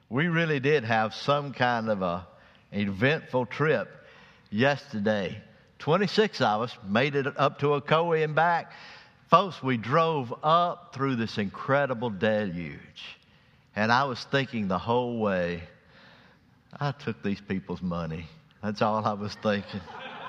We really did have some kind of a eventful trip yesterday. 26 of us made it up to Ocoee and back. Folks, we drove up through this incredible deluge. And I was thinking the whole way, I took these people's money. That's all I was thinking.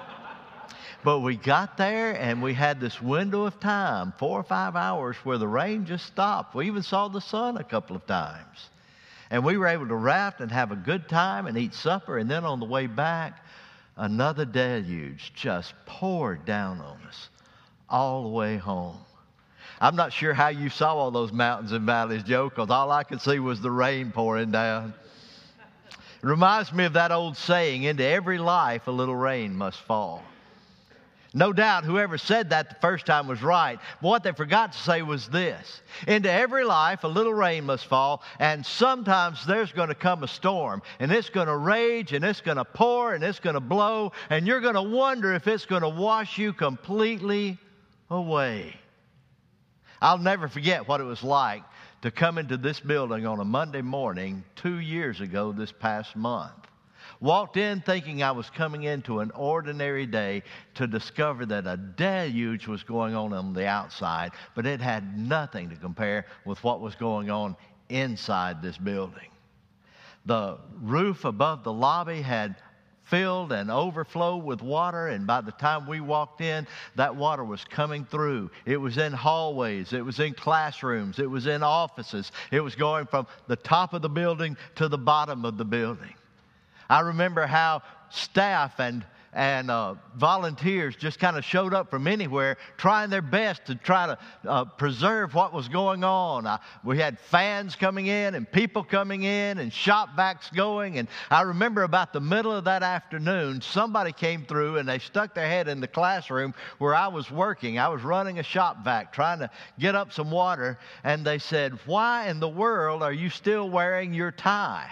But we got there and we had this window of time, 4 or 5 hours, where the rain just stopped. We even saw the sun a couple of times. And we were able to raft and have a good time and eat supper. And then on the way back, another deluge just poured down on us all the way home. I'm not sure how you saw all those mountains and valleys, Joe, because all I could see was the rain pouring down. It reminds me of that old saying, into every life a little rain must fall. No doubt whoever said that the first time was right. But what they forgot to say was this. Into every life a little rain must fall, and sometimes there's going to come a storm, and it's going to rage, and it's going to pour, and it's going to blow, and you're going to wonder if it's going to wash you completely away. I'll never forget what it was like to come into this building on a Monday morning 2 years ago this past month. Walked in thinking I was coming into an ordinary day to discover that a deluge was going on the outside, but it had nothing to compare with what was going on inside this building. The roof above the lobby had filled and overflowed with water, and by the time we walked in, that water was coming through. It was in hallways, it was in classrooms, it was in offices. It was going from the top of the building to the bottom of the building. I remember how staff and volunteers just kind of showed up from anywhere, trying their best to try to preserve what was going on. We had fans coming in and people coming in and shop vacs going. And I remember about the middle of that afternoon, somebody came through and they stuck their head in the classroom where I was working. I was running a shop vac, trying to get up some water. And they said, "Why in the world are you still wearing your tie?"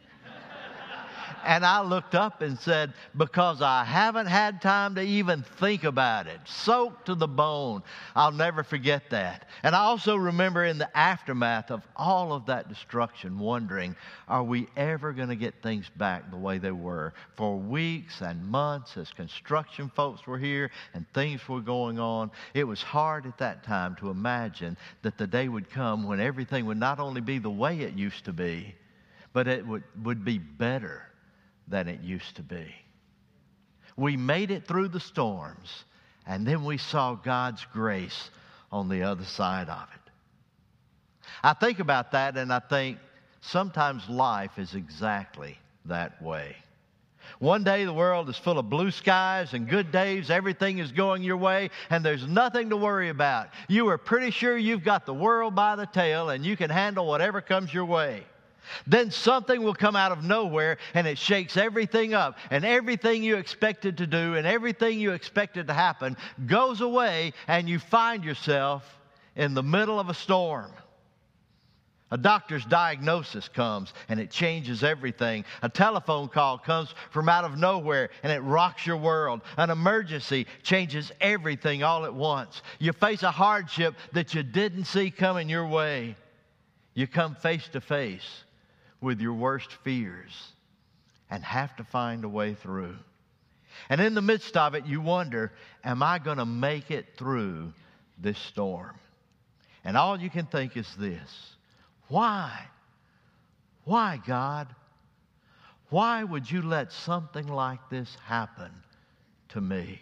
And I looked up and said, "Because I haven't had time to even think about it." Soaked to the bone. I'll never forget that. And I also remember in the aftermath of all of that destruction, wondering, are we ever going to get things back the way they were? For weeks and months, as construction folks were here and things were going on, it was hard at that time to imagine that the day would come when everything would not only be the way it used to be, but it would be better than it used to be. We made it through the storms, and then we saw God's grace on the other side of it. I think about that, and I think sometimes life is exactly that way. One day the world is full of blue skies and good days. Everything is going your way, and there's nothing to worry about. You are pretty sure you've got the world by the tail, and you can handle whatever comes your way. Then something will come out of nowhere and it shakes everything up, and everything you expected to do and everything you expected to happen goes away, and you find yourself in the middle of a storm. A doctor's diagnosis comes and it changes everything. A telephone call comes from out of nowhere and it rocks your world. An emergency changes everything all at once. You face a hardship that you didn't see coming your way. You come face to face with your worst fears and have to find a way through. And in the midst of it, you wonder, am I going to make it through this storm? And all you can think is this: why? Why, God? Why would you let something like this happen to me?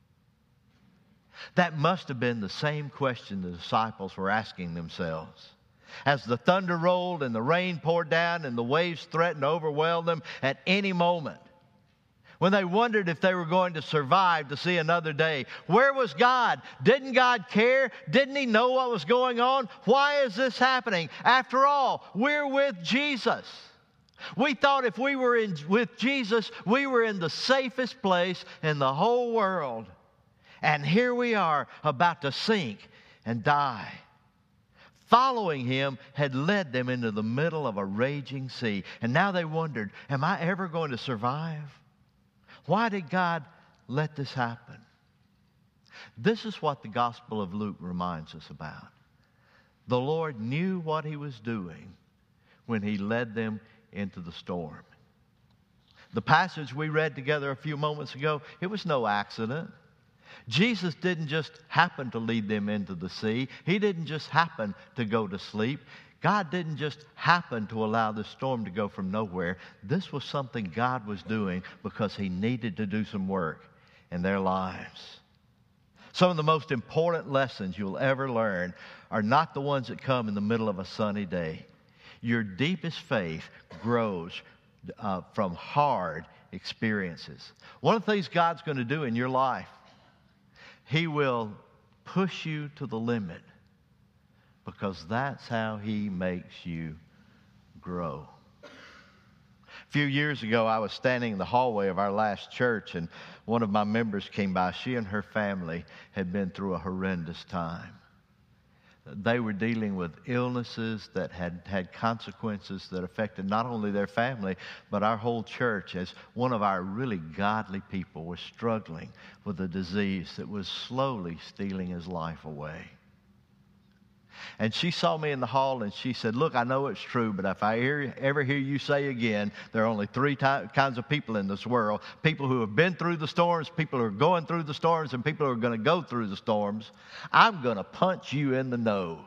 That must have been the same question the disciples were asking themselves. As the thunder rolled and the rain poured down and the waves threatened to overwhelm them at any moment. When they wondered if they were going to survive to see another day. Where was God? Didn't God care? Didn't He know what was going on? Why is this happening? After all, we're with Jesus. We thought if we were with Jesus, we were in the safest place in the whole world. And here we are about to sink and die. Following Him had led them into the middle of a raging sea. And now they wondered, am I ever going to survive? Why did God let this happen? This is what the Gospel of Luke reminds us about. The Lord knew what He was doing when He led them into the storm. The passage we read together a few moments ago, it was no accident. Jesus didn't just happen to lead them into the sea. He didn't just happen to go to sleep. God didn't just happen to allow the storm to go from nowhere. This was something God was doing because He needed to do some work in their lives. Some of the most important lessons you'll ever learn are not the ones that come in the middle of a sunny day. Your deepest faith grows from hard experiences. One of the things God's going to do in your life, He will push you to the limit because that's how He makes you grow. A few years ago, I was standing in the hallway of our last church, and one of my members came by. She and her family had been through a horrendous time. They were dealing with illnesses that had consequences that affected not only their family, but our whole church, as one of our really godly people was struggling with a disease that was slowly stealing his life away. And she saw me in the hall and she said, "Look, I know it's true, but if I ever hear you say again, there are only three kinds of people in this world. People who have been through the storms, people who are going through the storms, and people who are going to go through the storms. I'm going to punch you in the nose."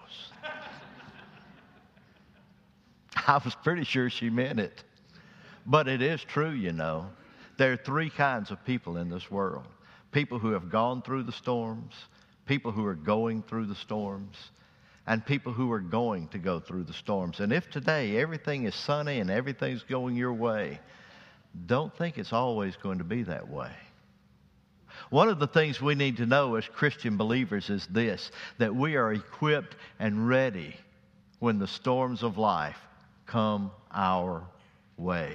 I was pretty sure she meant it. But it is true, you know. There are three kinds of people in this world. People who have gone through the storms, people who are going through the storms, and people who are going to go through the storms. And if today everything is sunny and everything's going your way, don't think it's always going to be that way. One of the things we need to know as Christian believers is this, that we are equipped and ready when the storms of life come our way.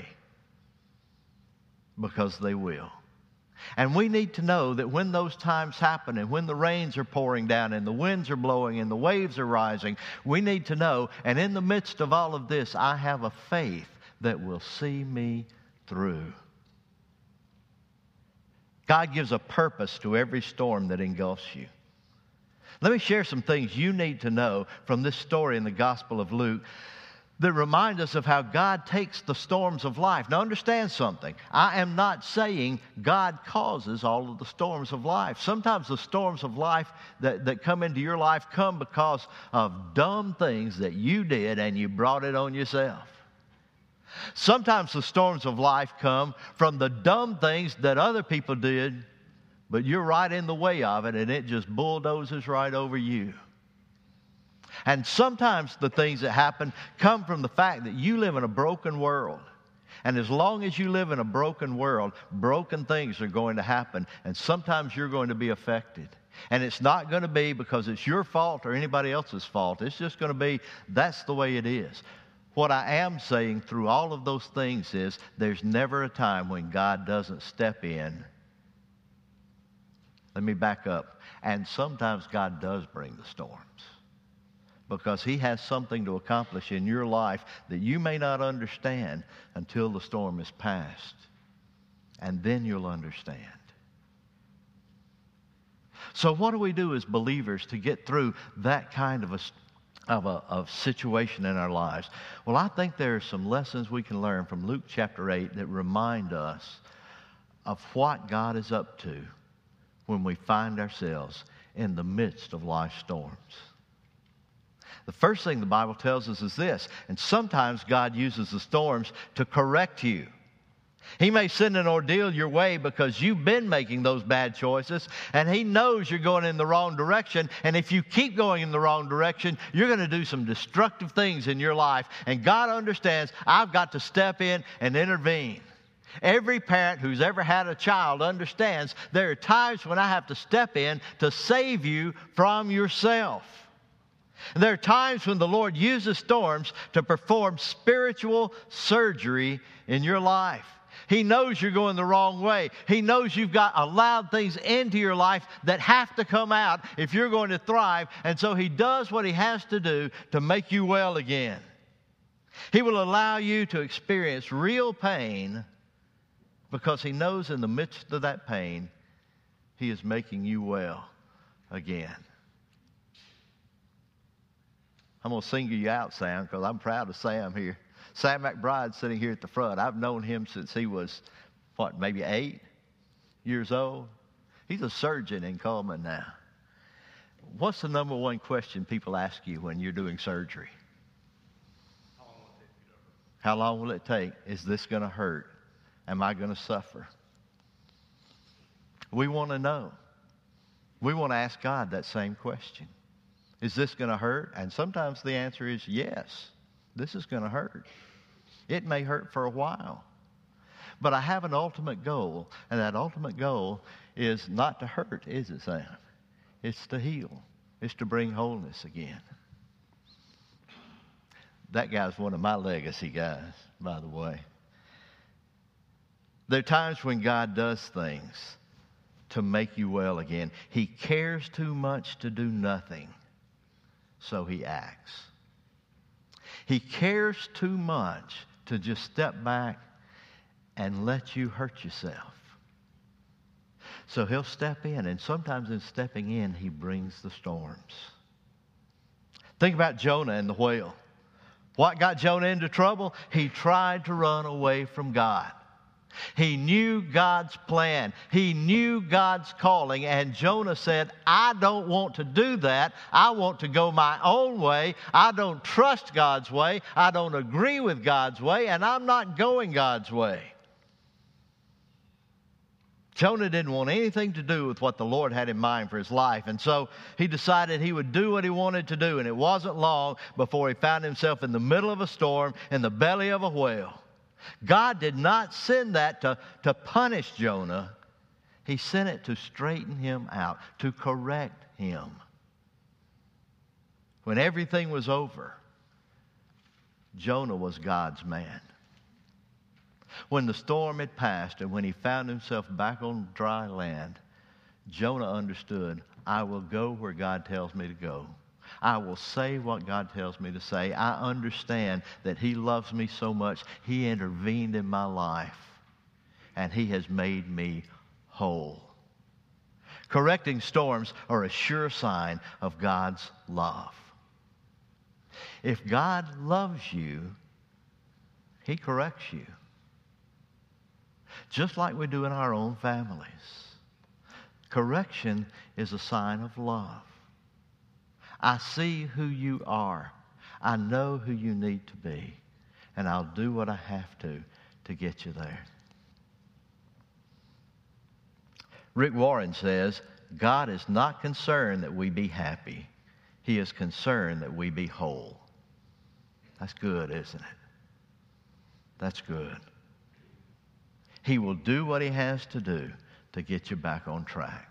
Because they will. And we need to know that when those times happen and when the rains are pouring down and the winds are blowing and the waves are rising, we need to know, and in the midst of all of this, I have a faith that will see me through. God gives a purpose to every storm that engulfs you. Let me share some things you need to know from this story in the Gospel of Luke that remind us of how God takes the storms of life. Now understand something. I am not saying God causes all of the storms of life. Sometimes the storms of life that come into your life come because of dumb things that you did and you brought it on yourself. Sometimes the storms of life come from the dumb things that other people did, but you're right in the way of it and it just bulldozes right over you. And sometimes the things that happen come from the fact that you live in a broken world. And as long as you live in a broken world, broken things are going to happen. And sometimes you're going to be affected. And it's not going to be because it's your fault or anybody else's fault. It's just going to be, that's the way it is. What I am saying through all of those things is there's never a time when God doesn't step in. Let me back up. And sometimes God does bring the storms. Because He has something to accomplish in your life that you may not understand until the storm is past. And then you'll understand. So what do we do as believers to get through that kind of a situation in our lives? Well, I think there are some lessons we can learn from Luke chapter 8 that remind us of what God is up to when we find ourselves in the midst of life's storms. The first thing the Bible tells us is this, and sometimes God uses the storms to correct you. He may send an ordeal your way because you've been making those bad choices, and He knows you're going in the wrong direction, and if you keep going in the wrong direction, you're going to do some destructive things in your life, and God understands I've got to step in and intervene. Every parent who's ever had a child understands there are times when I have to step in to save you from yourself. There are times when the Lord uses storms to perform spiritual surgery in your life. He knows you're going the wrong way. He knows you've got allowed things into your life that have to come out if you're going to thrive. And so He does what He has to do to make you well again. He will allow you to experience real pain because He knows in the midst of that pain, He is making you well again. I'm going to single you out, Sam, because I'm proud of Sam here. Sam McBride sitting here at the front. I've known him since he was, maybe 8 years old. He's a surgeon in Coleman now. What's the number one question people ask you when you're doing surgery? How long will it take? Is this going to hurt? Am I going to suffer? We want to know. We want to ask God that same question. Is this going to hurt? And sometimes the answer is yes, this is going to hurt. It may hurt for a while. But I have an ultimate goal, and that ultimate goal is not to hurt, is it, Sam? It's to heal. It's to bring wholeness again. That guy's one of my legacy guys, by the way. There are times when God does things to make you well again. He cares too much to do nothing, so he acts. He cares too much to just step back and let you hurt yourself. So he'll step in, and sometimes in stepping in, he brings the storms. Think about Jonah and the whale. What got Jonah into trouble? He tried to run away from God. He knew God's plan. He knew God's calling. And Jonah said, I don't want to do that. I want to go my own way. I don't trust God's way. I don't agree with God's way. And I'm not going God's way. Jonah didn't want anything to do with what the Lord had in mind for his life. And so he decided he would do what he wanted to do. And it wasn't long before he found himself in the middle of a storm, in the belly of a whale. God did not send that to punish Jonah. He sent it to straighten him out, to correct him. When everything was over, Jonah was God's man. When the storm had passed and when he found himself back on dry land, Jonah understood, I will go where God tells me to go. I will say what God tells me to say. I understand that he loves me so much. He intervened in my life, and he has made me whole. Correcting storms are a sure sign of God's love. If God loves you, he corrects you. Just like we do in our own families. Correction is a sign of love. I see who you are. I know who you need to be. And I'll do what I have to get you there. Rick Warren says, God is not concerned that we be happy. He is concerned that we be whole. That's good, isn't it? That's good. He will do what he has to do to get you back on track.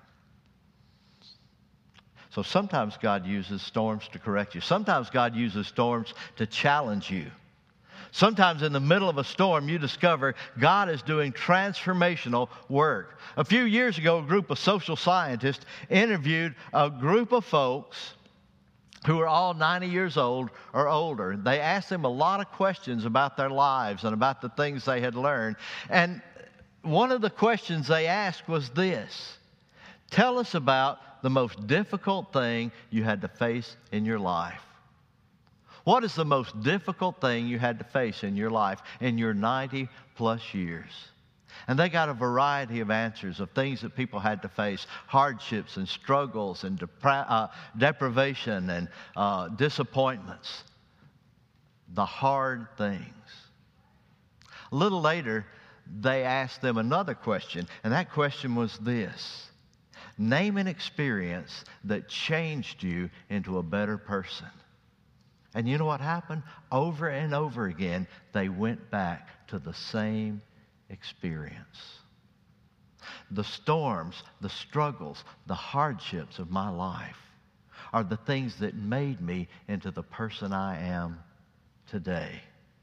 So sometimes God uses storms to correct you. Sometimes God uses storms to challenge you. Sometimes in the middle of a storm, you discover God is doing transformational work. A few years ago, a group of social scientists interviewed a group of folks who were all 90 years old or older. They asked them a lot of questions about their lives and about the things they had learned. And one of the questions they asked was this: tell us about the most difficult thing you had to face in your life. What is the most difficult thing you had to face in your life in your 90 plus years? And they got a variety of answers of things that people had to face, hardships and struggles and deprivation and disappointments, the hard things. A little later, they asked them another question, and that question was this: name an experience that changed you into a better person. And you know what happened? Over and over again, they went back to the same experience. The storms, the struggles, the hardships of my life are the things that made me into the person I am today.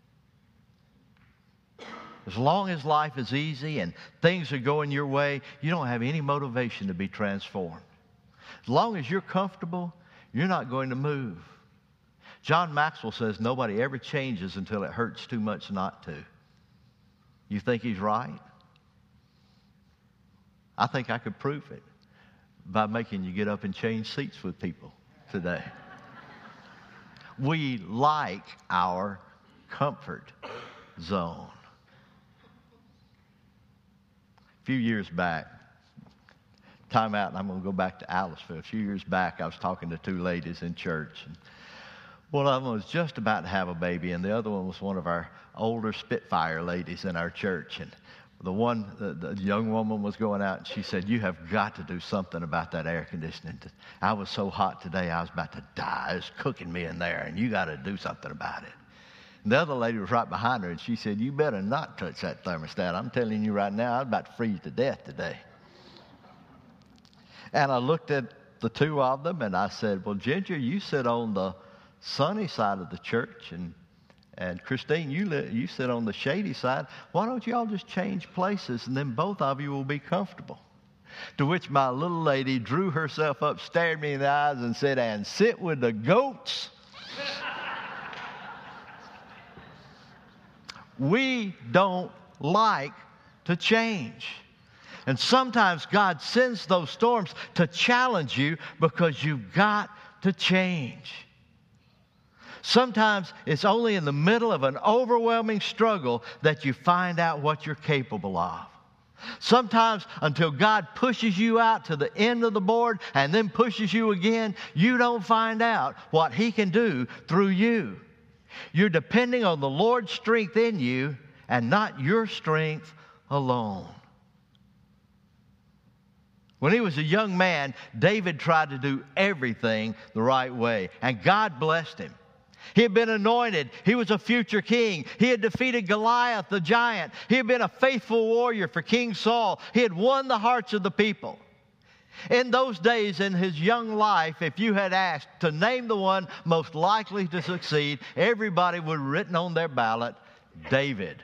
As long as life is easy and things are going your way, you don't have any motivation to be transformed. As long as you're comfortable, you're not going to move. John Maxwell says nobody ever changes until it hurts too much not to. You think he's right? I think I could prove it by making you get up and change seats with people today. We like our comfort. zone. A few years back, time out, and I'm going to go back to Aliceville. A few years back, I was talking to two ladies in church. And one of them was just about to have a baby, and the other one was one of our older Spitfire ladies in our church. And the young woman was going out, and she said, "You have got to do something about that air conditioning. I was so hot today, I was about to die. It's cooking me in there, and you got to do something about it." And the other lady was right behind her, and she said, "You better not touch that thermostat. I'm telling you right now, I'm about to freeze to death today." And I looked at the two of them, and I said, "Well, Ginger, you sit on the sunny side of the church, and Christine, you sit on the shady side. Why don't you all just change places, and then both of you will be comfortable?" To which my little lady drew herself up, stared me in the eyes, and said, "And sit with the goats." We don't like to change. And sometimes God sends those storms to challenge you because you've got to change. Sometimes it's only in the middle of an overwhelming struggle that you find out what you're capable of. Sometimes until God pushes you out to the end of the board and then pushes you again, you don't find out what He can do through you. You're depending on the Lord's strength in you and not your strength alone. When he was a young man, David tried to do everything the right way, and God blessed him. He had been anointed. He was a future king. He had defeated Goliath, the giant. He had been a faithful warrior for King Saul. He had won the hearts of the people. In those days in his young life, if you had asked to name the one most likely to succeed, everybody would have written on their ballot, David.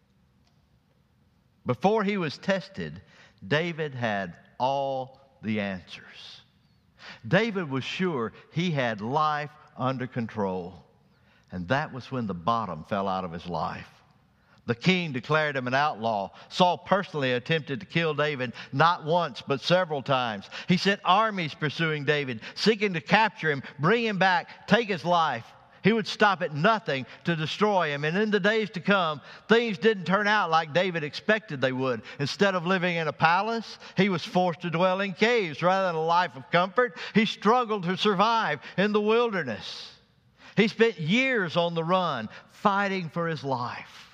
Before he was tested, David had all the answers. David was sure he had life under control. And that was when the bottom fell out of his life. The king declared him an outlaw. Saul personally attempted to kill David not once but several times. He sent armies pursuing David, seeking to capture him, bring him back, take his life. He would stop at nothing to destroy him. And in the days to come, things didn't turn out like David expected they would. Instead of living in a palace, he was forced to dwell in caves rather than a life of comfort. He struggled to survive in the wilderness. He spent years on the run, fighting for his life.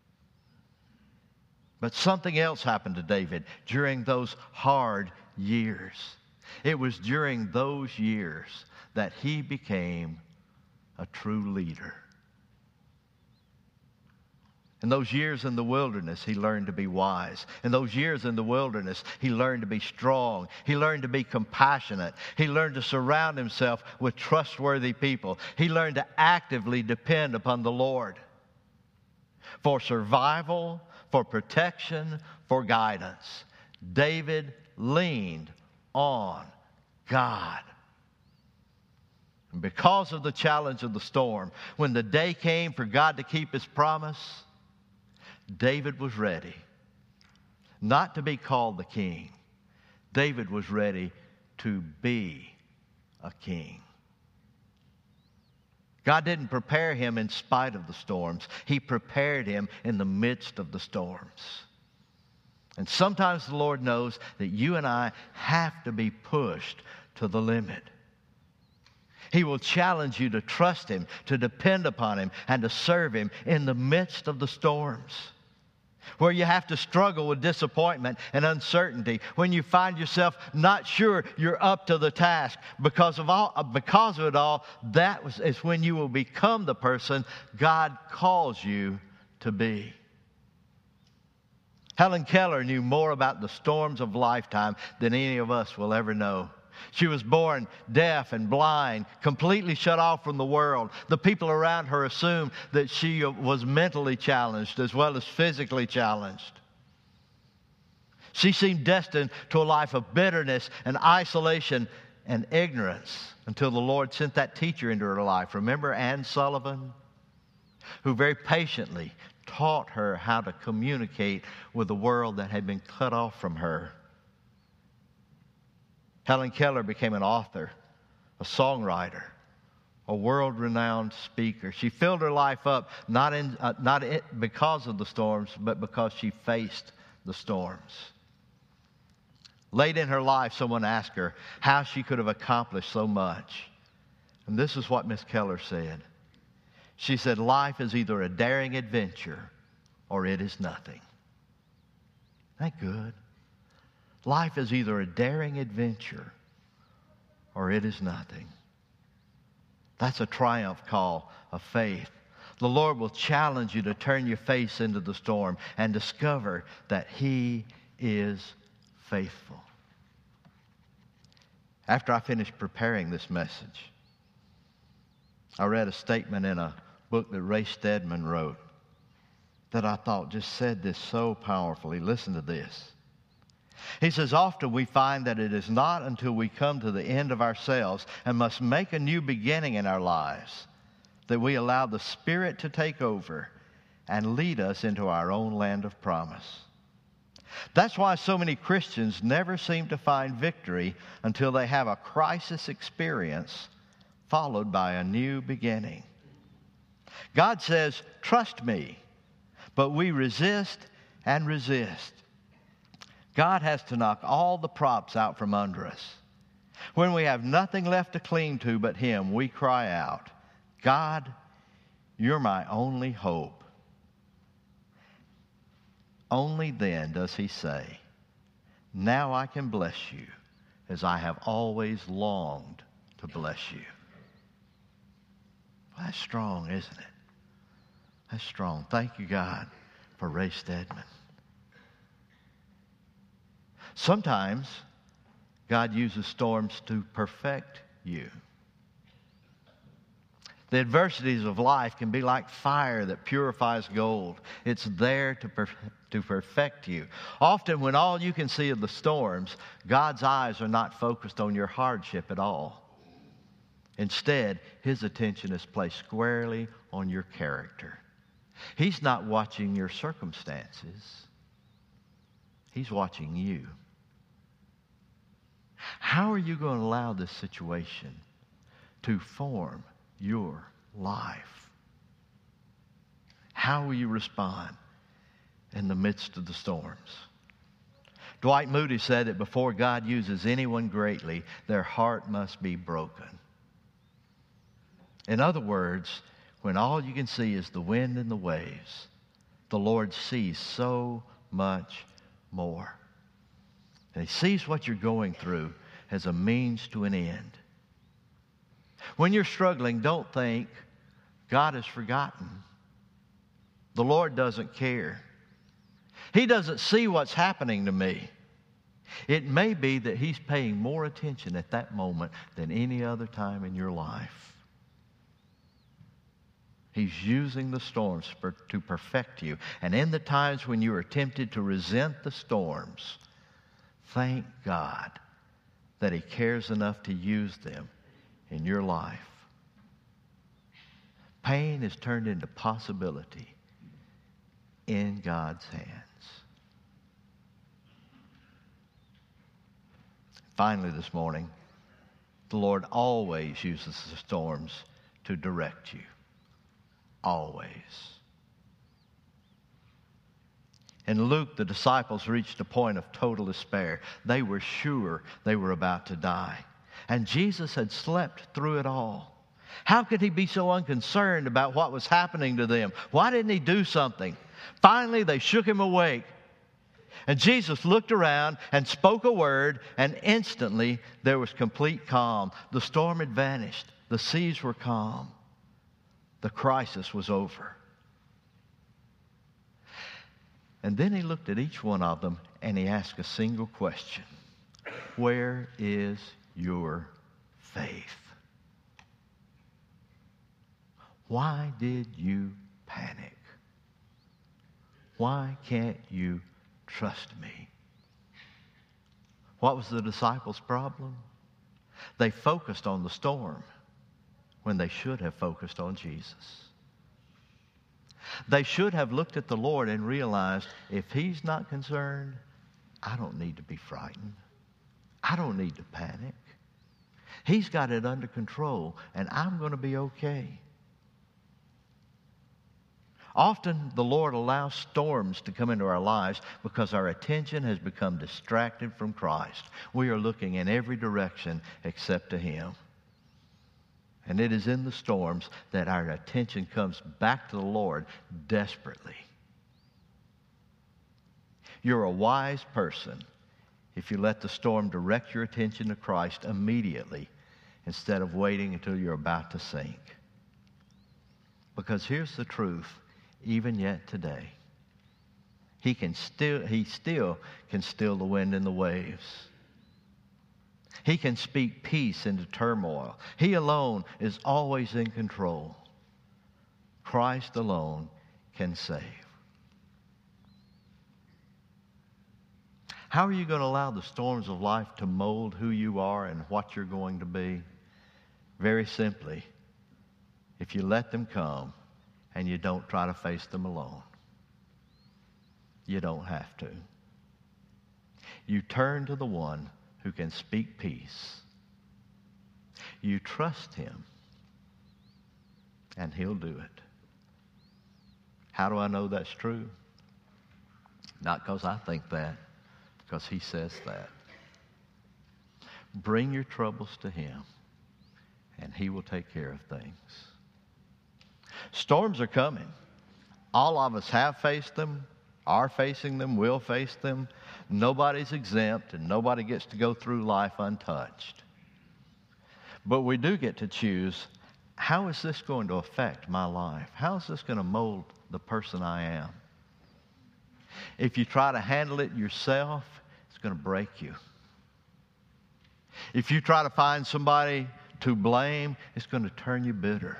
But something else happened to David during those hard years. It was during those years that he became a true leader. In those years in the wilderness, he learned to be wise. In those years in the wilderness, he learned to be strong. He learned to be compassionate. He learned to surround himself with trustworthy people. He learned to actively depend upon the Lord for survival, for protection, for guidance. David leaned on God. And because of the challenge of the storm, when the day came for God to keep His promise, David was ready not to be called the king. David was ready to be a king. God didn't prepare him in spite of the storms. He prepared him in the midst of the storms. And sometimes the Lord knows that you and I have to be pushed to the limit. He will challenge you to trust Him, to depend upon Him, and to serve Him in the midst of the storms. Where you have to struggle with disappointment and uncertainty. When you find yourself not sure you're up to the task. Because of it all, is when you will become the person God calls you to be. Helen Keller knew more about the storms of lifetime than any of us will ever know. She was born deaf and blind, completely shut off from the world. The people around her assumed that she was mentally challenged as well as physically challenged. She seemed destined to a life of bitterness and isolation and ignorance until the Lord sent that teacher into her life. Remember Anne Sullivan? Who very patiently taught her how to communicate with the world that had been cut off from her. Helen Keller became an author, a songwriter, a world-renowned speaker. She filled her life up not because of the storms, but because she faced the storms. Late in her life, someone asked her how she could have accomplished so much. And this is what Miss Keller said. She said, life is either a daring adventure or it is nothing. Isn't that good? Life is either a daring adventure or it is nothing. That's a triumph call of faith. The Lord will challenge you to turn your face into the storm and discover that He is faithful. After I finished preparing this message, I read a statement in a book that Ray Stedman wrote that I thought just said this so powerfully. Listen to this. He says, often we find that it is not until we come to the end of ourselves and must make a new beginning in our lives that we allow the Spirit to take over and lead us into our own land of promise. That's why so many Christians never seem to find victory until they have a crisis experience followed by a new beginning. God says, trust me, but we resist and resist. God has to knock all the props out from under us. When we have nothing left to cling to but Him, we cry out, God, you're my only hope. Only then does He say, now I can bless you as I have always longed to bless you. Well, that's strong, isn't it? That's strong. Thank you, God, for Ray Stedman. Sometimes God uses storms to perfect you. The adversities of life can be like fire that purifies gold. It's there to perfect you. Often when all you can see are the storms, God's eyes are not focused on your hardship at all. Instead, His attention is placed squarely on your character. He's not watching your circumstances. He's watching you. How are you going to allow this situation to form your life? How will you respond in the midst of the storms? Dwight Moody said that before God uses anyone greatly, their heart must be broken. In other words, when all you can see is the wind and the waves, the Lord sees so much more. And He sees what you're going through as a means to an end. When you're struggling, don't think God has forgotten. The Lord doesn't care. He doesn't see what's happening to me. It may be that He's paying more attention at that moment than any other time in your life. He's using the storms to perfect you. And in the times when you are tempted to resent the storms, thank God that He cares enough to use them in your life. Pain is turned into possibility in God's hands. Finally this morning, the Lord always uses the storms to direct you. Always. In Luke, the disciples reached a point of total despair. They were sure they were about to die. And Jesus had slept through it all. How could He be so unconcerned about what was happening to them? Why didn't He do something? Finally, they shook Him awake. And Jesus looked around and spoke a word, and instantly there was complete calm. The storm had vanished. The seas were calm. The crisis was over. And then He looked at each one of them and He asked a single question. Where is your faith? Why did you panic? Why can't you trust me? What was the disciples' problem? They focused on the storm when they should have focused on Jesus. They should have looked at the Lord and realized, if He's not concerned, I don't need to be frightened. I don't need to panic. He's got it under control, and I'm going to be okay. Often the Lord allows storms to come into our lives because our attention has become distracted from Christ. We are looking in every direction except to Him. And it is in the storms that our attention comes back to the Lord desperately. You're a wise person if you let the storm direct your attention to Christ immediately instead of waiting until you're about to sink. Because here's the truth. Even yet today, He still can still the wind and the waves. He can speak peace into turmoil. He alone is always in control. Christ alone can save. How are you going to allow the storms of life to mold who you are and what you're going to be? Very simply, if you let them come, and you don't try to face them alone. You don't have to. You turn to the one who can speak peace. You trust Him, and He'll do it. How do I know that's true? Not because I think that, because He says that. Bring your troubles to Him, and He will take care of things. Storms are coming. All of us have faced them, are facing them, will face them. Nobody's exempt, and nobody gets to go through life untouched. But we do get to choose, how is this going to affect my life? How is this going to mold the person I am? If you try to handle it yourself, it's going to break you. If you try to find somebody to blame, it's going to turn you bitter.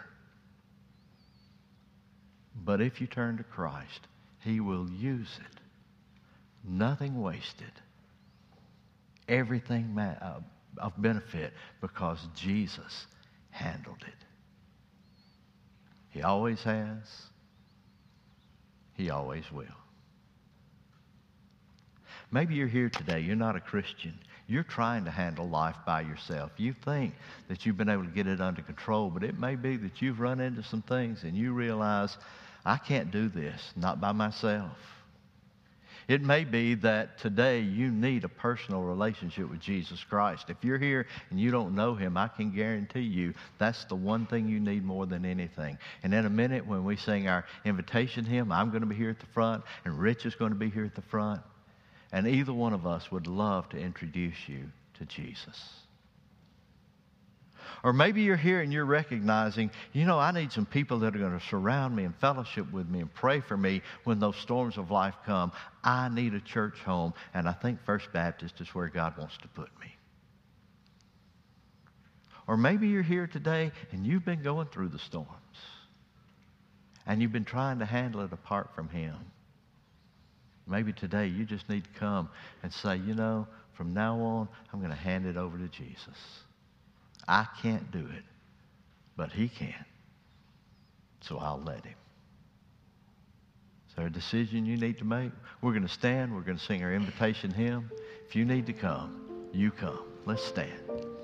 But if you turn to Christ, He will use it. Nothing wasted. Everything of benefit because Jesus handled it. He always has. He always will. Maybe you're here today. You're not a Christian. You're trying to handle life by yourself. You think that you've been able to get it under control, but it may be that you've run into some things and you realize, I can't do this, not by myself. It may be that today you need a personal relationship with Jesus Christ. If you're here and you don't know Him, I can guarantee you that's the one thing you need more than anything. And in a minute when we sing our invitation hymn, I'm going to be here at the front and Rich is going to be here at the front. And either one of us would love to introduce you to Jesus. Or maybe you're here and you're recognizing, I need some people that are going to surround me and fellowship with me and pray for me when those storms of life come. I need a church home, and I think First Baptist is where God wants to put me. Or maybe you're here today and you've been going through the storms, and you've been trying to handle it apart from Him. Maybe today you just need to come and say, from now on, I'm going to hand it over to Jesus. I can't do it, but He can. So I'll let Him. Is there a decision you need to make? We're going to stand. We're going to sing our invitation hymn. If you need to come, you come. Let's stand.